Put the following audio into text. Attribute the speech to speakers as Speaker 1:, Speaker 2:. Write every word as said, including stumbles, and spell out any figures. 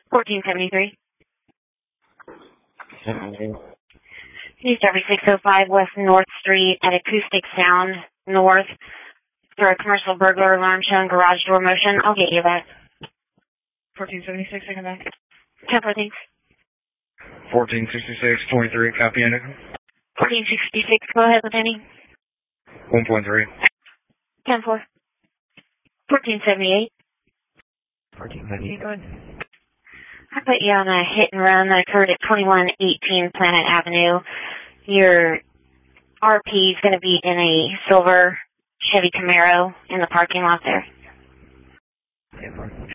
Speaker 1: fourteen seventy-three.
Speaker 2: seventy.
Speaker 1: East every six oh five West North Street at Acoustic Sound North for a commercial burglar alarm showing garage door motion. I'll get you back.
Speaker 3: fourteen seventy-six, I come back.
Speaker 1: ten fourteen.
Speaker 2: fourteen sixty-six, twenty-three, copy Indigo.
Speaker 1: fourteen sixty-six, go ahead with any.
Speaker 2: one point three.
Speaker 1: ten four. fourteen seventy-eight.
Speaker 3: fourteen seventy-eight, go ahead.
Speaker 1: I put you on a hit and run that occurred at twenty-one eighteen Planet Avenue. Your R P is going to be in a silver Chevy Camaro in the parking lot there.
Speaker 3: ten four.